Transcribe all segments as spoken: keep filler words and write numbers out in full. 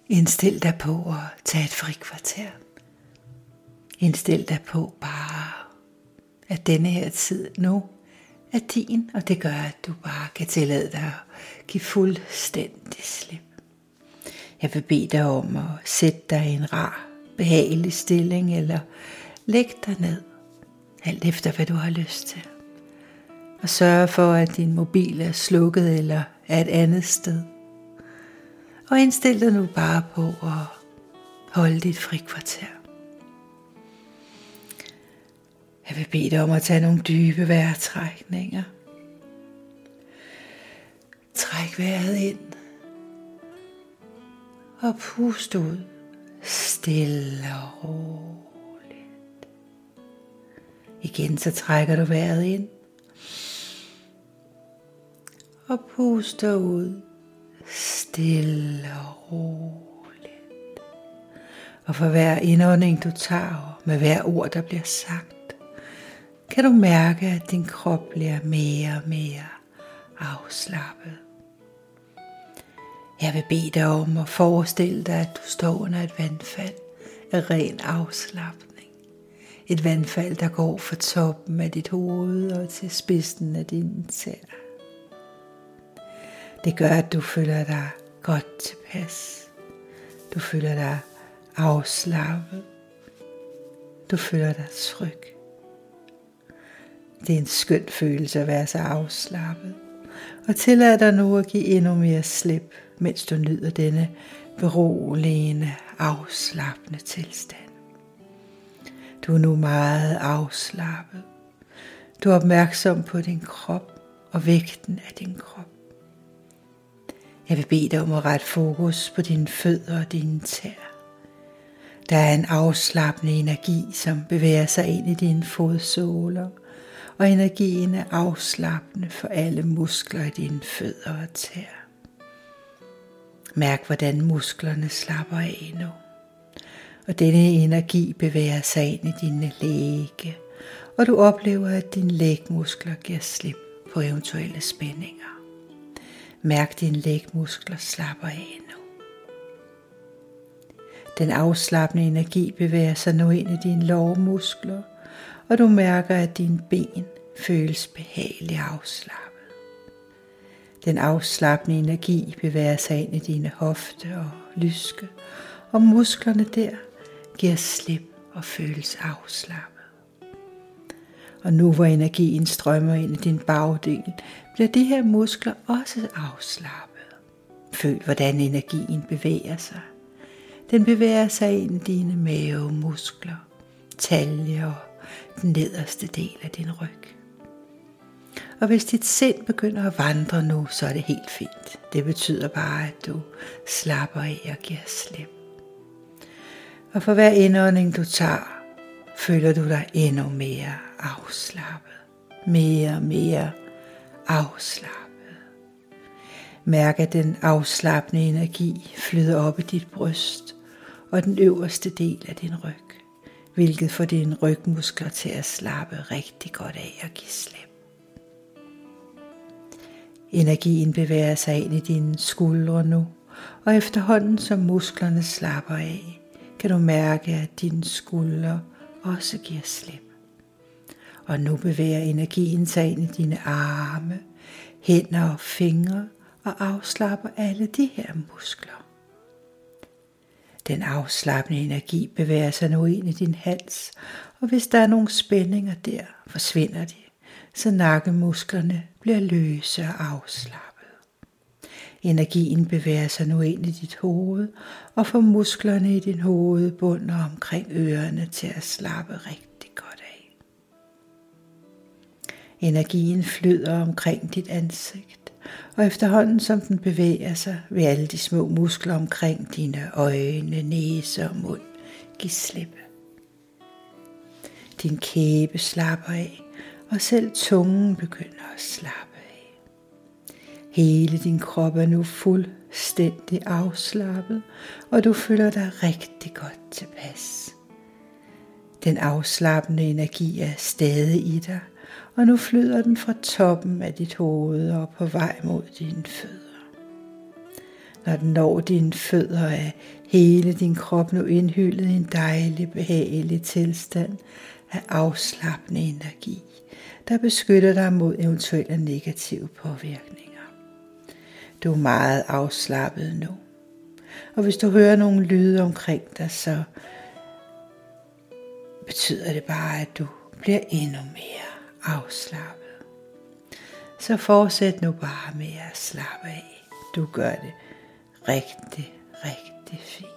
Indstil dig på at tage et frikvarter. Indstil dig på bare, at denne her tid nu er din, og det gør, at du bare kan tillade dig at give fuldstændig slip. Jeg vil bede dig om at sætte dig i en rar, behagelig stilling, eller læg dig ned, alt efter hvad du har lyst til. Og sørg for, at din mobil er slukket eller er et andet sted. Og indstil dig nu bare på at holde dit frikvarter. Jeg vil bede dig om at tage nogle dybe vejrtrækninger. Træk vejret ind. Og pust ud. Stille og roligt. Igen så trækker du vejret ind. Og puster ud. Stille og roligt. Og for hver indånding du tager, med hver ord der bliver sagt, kan du mærke, at din krop bliver mere og mere afslappet. Jeg vil bede dig om at forestille dig, at du står under et vandfald af ren afslapning. Et vandfald, der går fra toppen af dit hoved og til spidsen af dine tæer. Det gør, at du føler dig godt tilpas. Du føler dig afslappet. Du føler dig tryg. Det er en skøn følelse at være så afslappet. Og tillad dig nu at give endnu mere slip, mens du nyder denne beroligende, afslappende tilstand. Du er nu meget afslappet. Du er opmærksom på din krop og vægten af din krop. Jeg vil bede dig om at rette fokus på dine fødder og dine tæer. Der er en afslappende energi, som bevæger sig ind i dine fodsåler, og energien er afslappende for alle muskler i dine fødder og tæer. Mærk, hvordan musklerne slapper af nu. Og denne energi bevæger sig ind i dine lægge, og du oplever, at dine lægmuskler giver slip på eventuelle spændinger. Mærk, dine lægmuskler slapper af nu. Den afslappende energi bevæger sig nu ind i dine lårmuskler, og du mærker, at dine ben føles behageligt afslappet. Den afslappende energi bevæger sig ind i dine hofte og lyske, og musklerne der giver slip og føles afslappet. Og nu hvor energien strømmer ind i din bagdel, bliver de her muskler også afslappet. Føl, hvordan energien bevæger sig. Den bevæger sig ind i dine mavemuskler, talje og den nederste del af din ryg. Og hvis dit sind begynder at vandre nu, så er det helt fint. Det betyder bare, at du slapper af og giver slip. Og for hver indånding du tager, føler du dig endnu mere afslappet. Mere og mere afslappet. Mærk, at den afslappende energi flyder op i dit bryst og den øverste del af din ryg, hvilket får dine rygmuskler til at slappe rigtig godt af og give slip. Energien bevæger sig ind i dine skuldre nu, og efterhånden som musklerne slapper af, kan du mærke, at dine skuldre også giver slip. Og nu bevæger energien sig ind i dine arme, hænder og fingre og afslapper alle de her muskler. Den afslappende energi bevæger sig nu ind i din hals, og hvis der er nogle spændinger der, forsvinder de, så nakkemusklerne bliver løse og afslappet. Energien bevæger sig nu ind i dit hoved, og får musklerne i din hovedbund og omkring ørerne til at slappe rigtig godt af. Energien flyder omkring dit ansigt, og efterhånden som den bevæger sig, vil alle de små muskler omkring dine øjne, næse og mund give slip. Din kæbe slapper af, og selv tungen begynder at slappe af. Hele din krop er nu fuldstændig afslappet, og du føler dig rigtig godt tilpas. Den afslappende energi er stadig i dig, og nu flyder den fra toppen af dit hoved og på vej mod dine fødder. Når den når dine fødder, er hele din krop nu indhyllet i en dejlig, behagelig tilstand af afslappende energi, der beskytter dig mod eventuelle negative påvirkninger. Du er meget afslappet nu. Og hvis du hører nogle lyde omkring dig, så betyder det bare, at du bliver endnu mere afslappet. Så fortsæt nu bare med at slappe af. Du gør det rigtig, rigtig fint.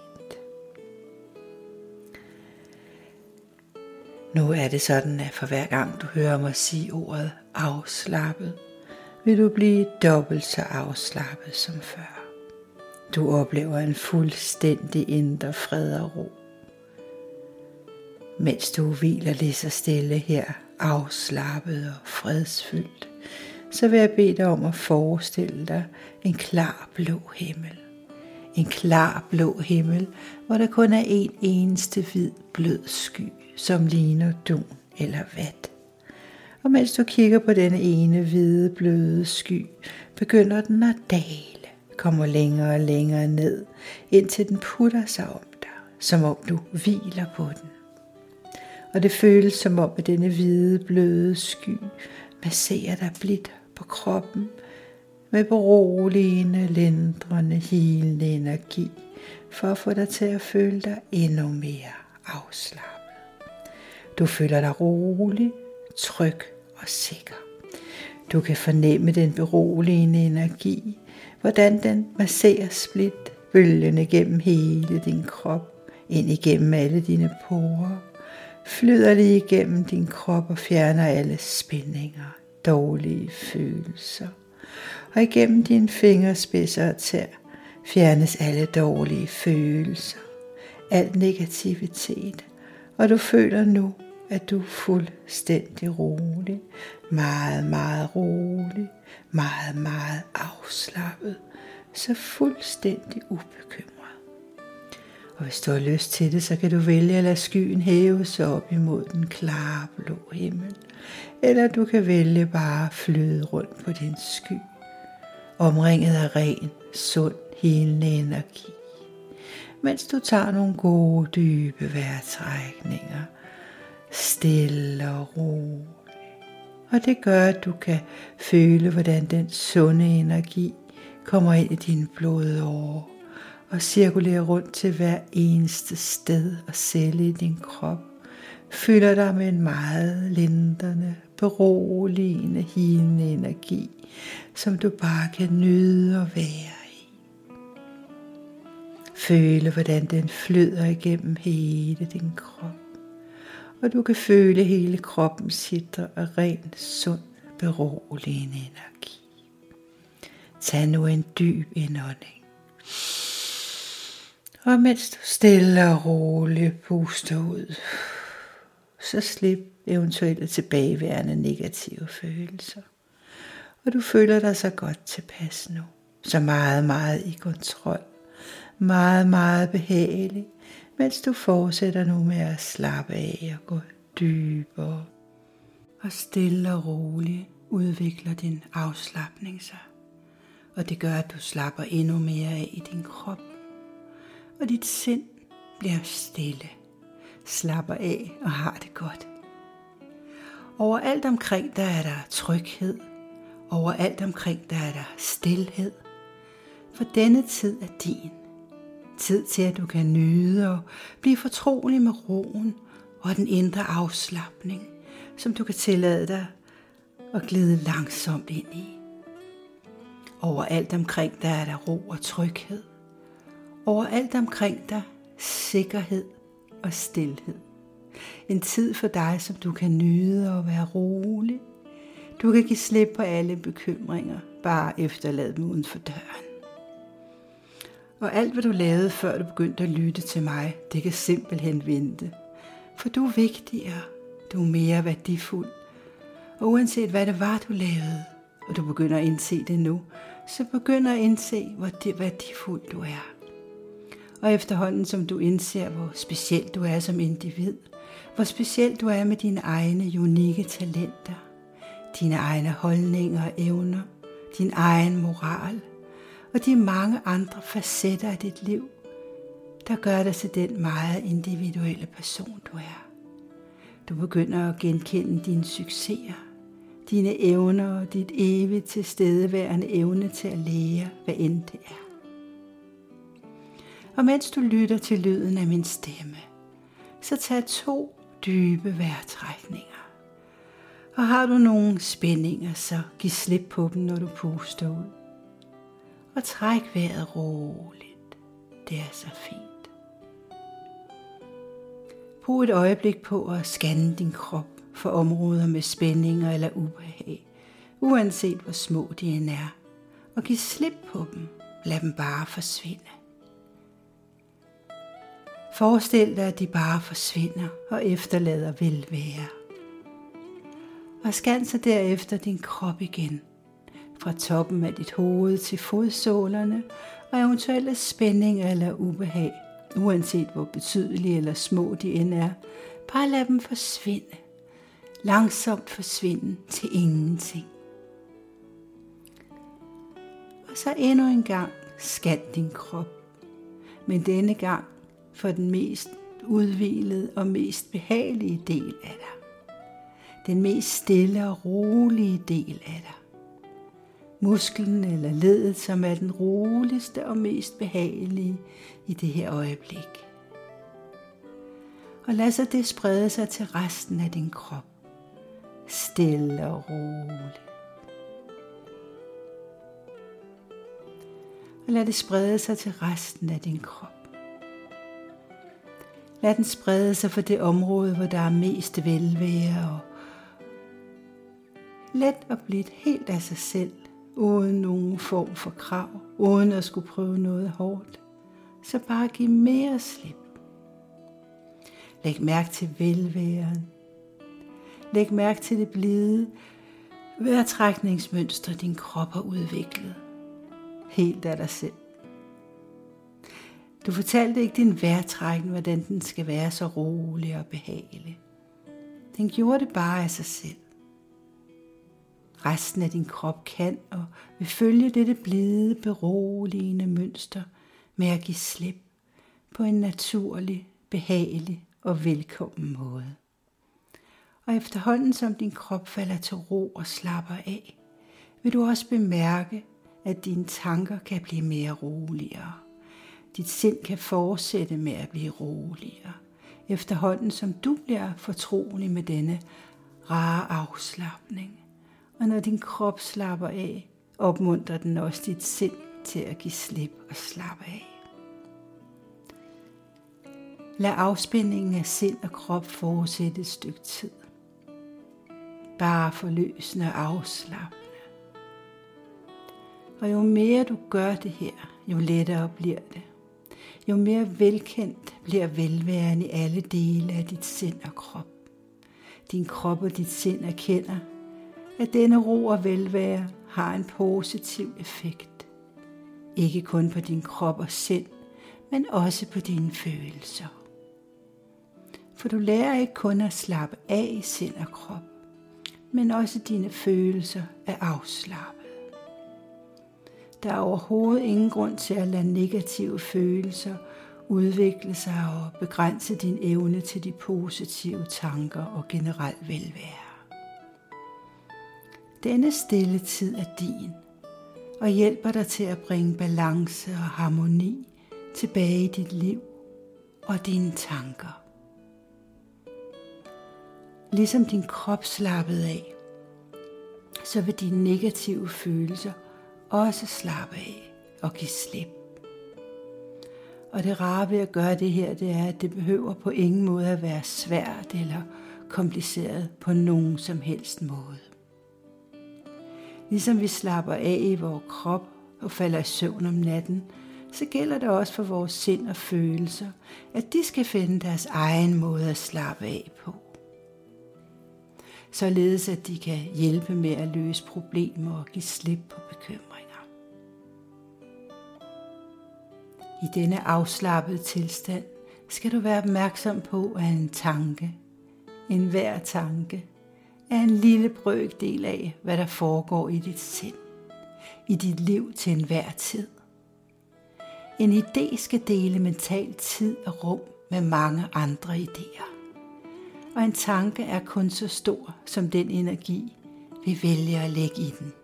Nu er det sådan, at for hver gang du hører mig sige ordet afslappet, vil du blive dobbelt så afslappet som før. Du oplever en fuldstændig indre fred og ro. Mens du hviler lige så stille her, afslappet og fredsfyldt, så vil jeg bede dig om at forestille dig en klar blå himmel. En klar blå himmel, hvor der kun er en eneste hvid blød sky, som ligner dun eller vat. Og mens du kigger på denne ene hvide bløde sky, begynder den at dale, kommer længere og længere ned, indtil den putter sig om dig, som om du hviler på den. Og det føles som om, at denne hvide bløde sky masserer dig blidt på kroppen med beroligende, lindrende, helende energi, for at få dig til at føle dig endnu mere afslappet. Du føler dig rolig, tryg og sikker. Du kan fornemme den beroligende energi, hvordan den masserer blidt, bølgende gennem hele din krop, ind igennem alle dine porer, flyder lige igennem din krop og fjerner alle spændinger, dårlige følelser. Og igennem dine fingerspidser og tær fjernes alle dårlige følelser, al negativitet, og du føler nu, at du er fuldstændig rolig, meget, meget rolig, meget, meget afslappet, så fuldstændig ubekymret. Og hvis du har lyst til det, så kan du vælge at lade skyen hæve sig op imod den klare blå himmel, eller du kan vælge bare at flyde rundt på din sky, omringet af ren, sund, helende energi, mens du tager nogle gode, dybe vejrtrækninger, stille og roligt. Og det gør, at du kan føle, hvordan den sunde energi kommer ind i dine blodårer og cirkulerer rundt til hver eneste sted og celle i din krop, fylder dig med en meget lindrende, beroligende, helende energi, som du bare kan nyde at være i. Føle, hvordan den flyder igennem hele din krop, og du kan føle hele kroppen sidder af ren, sund, beroligende energi. Tag nu en dyb indånding. Og mens du stille og roligt puster ud, så slip eventuelle tilbageværende negative følelser. Og du føler dig så godt tilpas nu. Så meget, meget i kontrol. Meget, meget behagelig. Mens du fortsætter nu med at slappe af og gå dybere. Og stille og roligt udvikler din afslapning sig. Og det gør, at du slapper endnu mere af i din krop. Og dit sind bliver stille, slapper af og har det godt. Overalt omkring der er der tryghed. Overalt omkring der er der stilhed. For denne tid er din. Tid til at du kan nyde og blive fortrolig med roen og den indre afslapning, som du kan tillade dig at glide langsomt ind i. Overalt omkring der er der ro og tryghed. Overalt omkring dig sikkerhed og stilhed. En tid for dig, som du kan nyde og være rolig. Du kan give slip på alle bekymringer, bare efterlade dem uden for døren. Og alt hvad du lavede før du begyndte at lytte til mig, det kan simpelthen vente. For du er vigtigere, du er mere værdifuld. Og uanset hvad det var du lavede, og du begynder at indse det nu, så begynder at indse hvor værdifuld du er. Og efterhånden som du indser hvor speciel du er som individ, hvor speciel du er med dine egne unikke talenter, dine egne holdninger og evner, din egen moral, og de mange andre facetter af dit liv, der gør dig til den meget individuelle person, du er. Du begynder at genkende dine succeser, dine evner og dit evigt tilstedeværende evne til at lære, hvad end det er. Og mens du lytter til lyden af min stemme, så tag to dybe vejrtrækninger. Og har du nogle spændinger, så giv slip på dem, når du puster ud. Og træk vejret roligt. Det er så fint. Brug et øjeblik på at scanne din krop for områder med spændinger eller ubehag, uanset hvor små de end er. Og giv slip på dem. Lad dem bare forsvinde. Forestil dig, at de bare forsvinder og efterlader velvære. Og scan så derefter din krop igen, fra toppen af dit hoved til fodsålerne og eventuelle spændinger eller ubehag, uanset hvor betydelige eller små de end er. Bare lad dem forsvinde, langsomt forsvinde til ingenting. Og så endnu en gang scan din krop, men denne gang for den mest udhvilede og mest behagelige del af dig. Den mest stille og rolige del af dig. Musklen eller ledet, som er den roligste og mest behagelige i det her øjeblik. Og lad så det sprede sig til resten af din krop. Stille og roligt. Og lad det sprede sig til resten af din krop. Lad den sprede sig for det område, hvor der er mest velvære og let og blidt helt af sig selv, uden nogen form for krav, uden at skulle prøve noget hårdt. Så bare giv mere slip. Læg mærke til velværen. Læg mærke til det blide vejrtrækningsmønster, din krop har udviklet. Helt af dig selv. Du fortalte ikke din vejrtrækning, hvordan den skal være så rolig og behagelig. Den gjorde det bare af sig selv. Resten af din krop kan og vil følge dette blide, beroligende mønster med at give slip på en naturlig, behagelig og velkommen måde. Og efterhånden som din krop falder til ro og slapper af, vil du også bemærke, at dine tanker kan blive mere roligere. Dit sind kan fortsætte med at blive roligere, efterhånden som du bliver fortrolig med denne rare afslapning. Og når din krop slapper af, opmuntrer den også dit sind til at give slip og slappe af. Lad afspændingen af sind og krop fortsætte et stykke tid. Bare forløsende og afslappende. Og jo mere du gør det her, jo lettere bliver det. Jo mere velkendt bliver velværen i alle dele af dit sind og krop. Din krop og dit sind erkender, at denne ro og velvære har en positiv effekt. Ikke kun på din krop og sind, men også på dine følelser. For du lærer ikke kun at slappe af i sind og krop, men også dine følelser er afslappet. Der er overhovedet ingen grund til at lade negative følelser udvikle sig og begrænse din evne til de positive tanker og generelt velvære. Denne stille tid er din og hjælper dig til at bringe balance og harmoni tilbage i dit liv og dine tanker. Ligesom din krop slappede af, så vil dine negative følelser også slappe af og give slip. Og det rare ved at gøre det her, det er, at det behøver på ingen måde at være svært eller kompliceret på nogen som helst måde. Ligesom vi slapper af i vores krop og falder i søvn om natten, så gælder det også for vores sind og følelser, at de skal finde deres egen måde at slappe af på. Således at de kan hjælpe med at løse problemer og give slip på bekymringer. I denne afslappede tilstand skal du være opmærksom på, at en tanke, en hver tanke, er en lille brøkdel af, hvad der foregår i dit sind, i dit liv til enhver tid. En idé skal dele mental tid og rum med mange andre idéer. Og en tanke er kun så stor som den energi, vi vælger at lægge i den.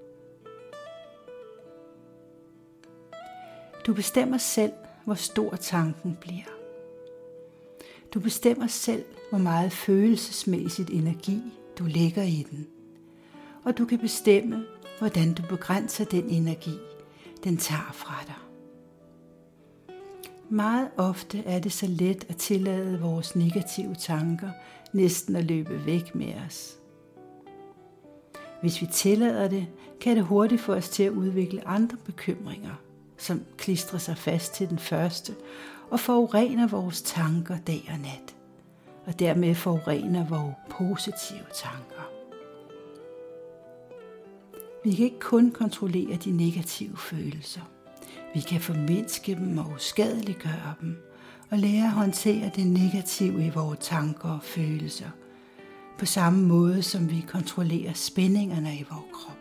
Du bestemmer selv, hvor stor tanken bliver. Du bestemmer selv, hvor meget følelsesmæssigt energi du lægger i den. Og du kan bestemme, hvordan du begrænser den energi, den tager fra dig. Meget ofte er det så let at tillade vores negative tanker næsten at løbe væk med os. Hvis vi tillader det, kan det hurtigt få os til at udvikle andre bekymringer, som klistrer sig fast til den første og forurener vores tanker dag og nat, og dermed forurener vores positive tanker. Vi kan ikke kun kontrollere de negative følelser. Vi kan formindske dem og uskadeliggøre dem, og lære at håndtere det negative i vores tanker og følelser, på samme måde som vi kontrollerer spændingerne i vores krop.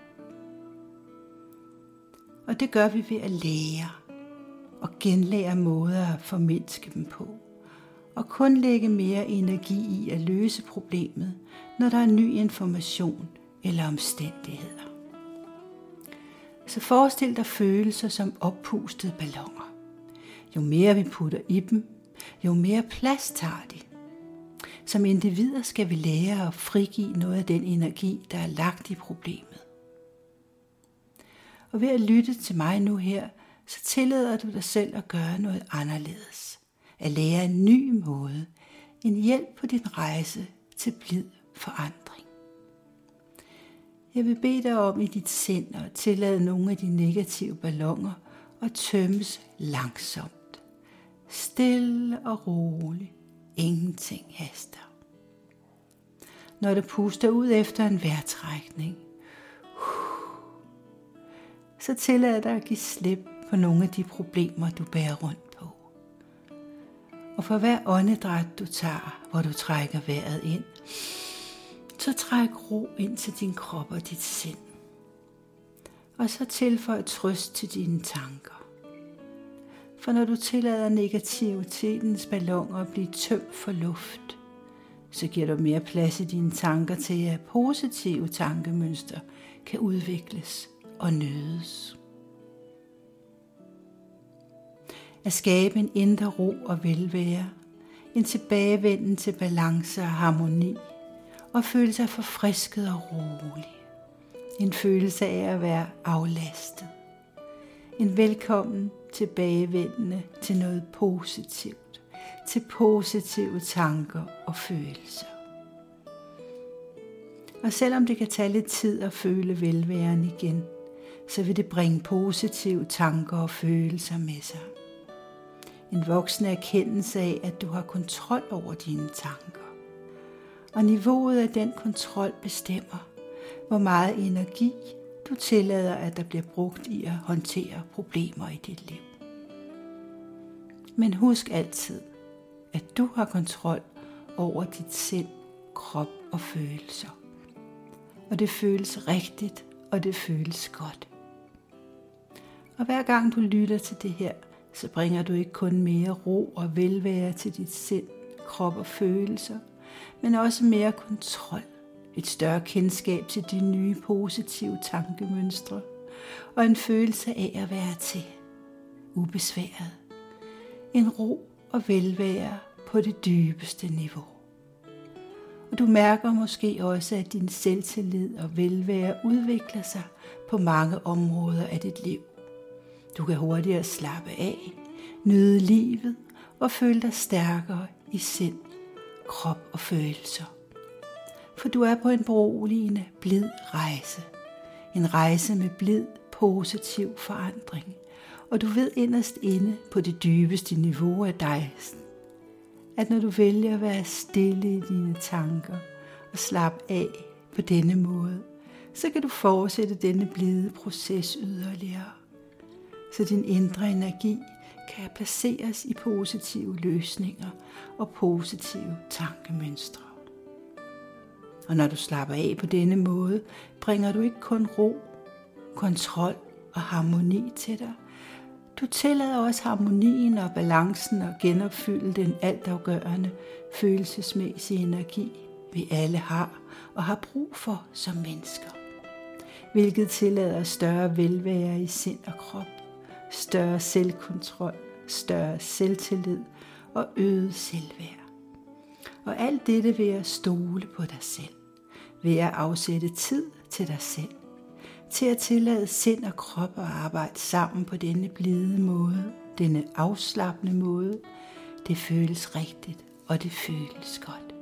Og det gør vi ved at lære og genlære måder at formindske dem på, og kun lægge mere energi i at løse problemet, når der er ny information eller omstændigheder. Så forestil dig følelser som oppustede balloner. Jo mere vi putter i dem, jo mere plads tager de. Som individer skal vi lære at frigive noget af den energi, der er lagt i problemet. Og ved at lytte til mig nu her, så tillader du dig selv at gøre noget anderledes. At lære en ny måde, en hjælp på din rejse til blid forandring. Jeg vil bede dig om i dit sind at tillade nogle af de negative balloner at tømmes langsomt. Stille og roligt. Ingenting haster. Når du puster ud efter en vejrtrækning, så tillad dig at give slip på nogle af de problemer, du bærer rundt på. Og for hver åndedræt, du tager, hvor du trækker vejret ind, så træk ro ind til din krop og dit sind. Og så tilføj trøst til dine tanker. For når du tillader negativitetens balloner at blive tømt for luft, så giver du mere plads i dine tanker til, at positive tankemønstre kan udvikles og nydes. At skabe en indre ro og velvære, en tilbagevenden til balance og harmoni, og føle sig forfrisket og rolig. En følelse af at være aflastet. En velkommen tilbagevendende til noget positivt, til positive tanker og følelser. Og selvom det kan tage lidt tid at føle velværen igen, så vil det bringe positive tanker og følelser med sig. En voksende erkendelse af, at du har kontrol over dine tanker. Og niveauet af den kontrol bestemmer, hvor meget energi du tillader, at der bliver brugt i at håndtere problemer i dit liv. Men husk altid, at du har kontrol over dit sind, krop og følelser. Og det føles rigtigt, og det føles godt. Og hver gang du lytter til det her, så bringer du ikke kun mere ro og velvære til dit sind, krop og følelser, men også mere kontrol, et større kendskab til de nye positive tankemønstre, og en følelse af at være til, ubesværet. En ro og velvære på det dybeste niveau. Og du mærker måske også, at din selvtillid og velvære udvikler sig på mange områder af dit liv. Du kan hurtigere slappe af, nyde livet og føle dig stærkere i sind, krop og følelser. For du er på en beroligende, blid rejse. En rejse med blid, positiv forandring. Og du ved inderst inde på det dybeste niveau af dig, at når du vælger at være stille i dine tanker og slappe af på denne måde, så kan du fortsætte denne blide proces yderligere, så din indre energi kan placeres i positive løsninger og positive tankemønstre. Og når du slapper af på denne måde, bringer du ikke kun ro, kontrol og harmoni til dig. Du tillader også harmonien og balancen og genopfylde den altafgørende følelsesmæssige energi, vi alle har og har brug for som mennesker. Hvilket tillader større velvære i sind og krop, større selvkontrol, større selvtillid og øget selvværd. Og alt dette ved at stole på dig selv, ved at afsætte tid til dig selv, til at tillade sind og krop at arbejde sammen på denne blide måde, denne afslappende måde. Det føles rigtigt, og det føles godt.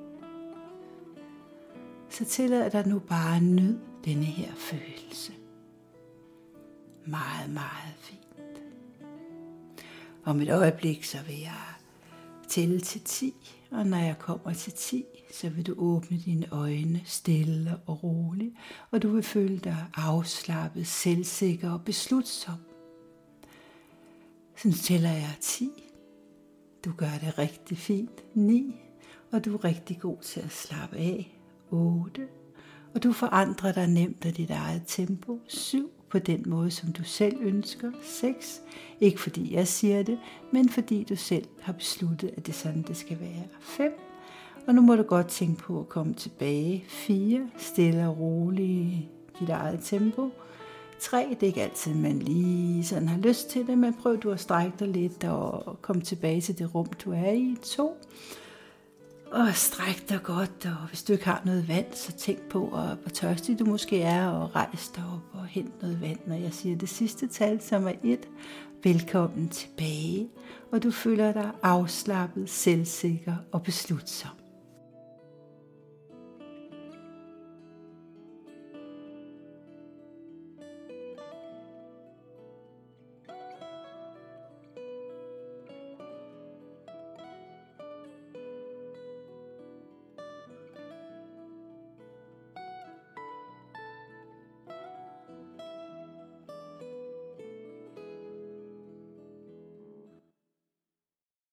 Så tillad dig nu bare at nyde denne her følelse. Meget, meget fint. Om et øjeblik så vil jeg tælle til ti, og når jeg kommer til ti, så vil du åbne dine øjne stille og roligt, og du vil føle dig afslappet, selvsikker og beslutsom. Så nu tæller jeg ti. Du gør det rigtig fint. ni, og du er rigtig god til at slappe af. otte, og du forandrer dig nemt af dit eget tempo. syv, på den måde, som du selv ønsker. seks, ikke fordi jeg siger det, men fordi du selv har besluttet, at det er sådan, det skal være. fem, og nu må du godt tænke på at komme tilbage. fire, stille og roligt i dit eget tempo. tre, det er ikke altid, man lige sådan har lyst til det, men prøv du at strække dig lidt og komme tilbage til det rum, du er i. to, og stræk dig godt, og hvis du ikke har noget vand, så tænk på, hvor tørstig du måske er, og rejs dig op og hent noget vand. Når jeg siger det sidste tal, som er et, velkommen tilbage, og du føler dig afslappet, selvsikker og beslutsom.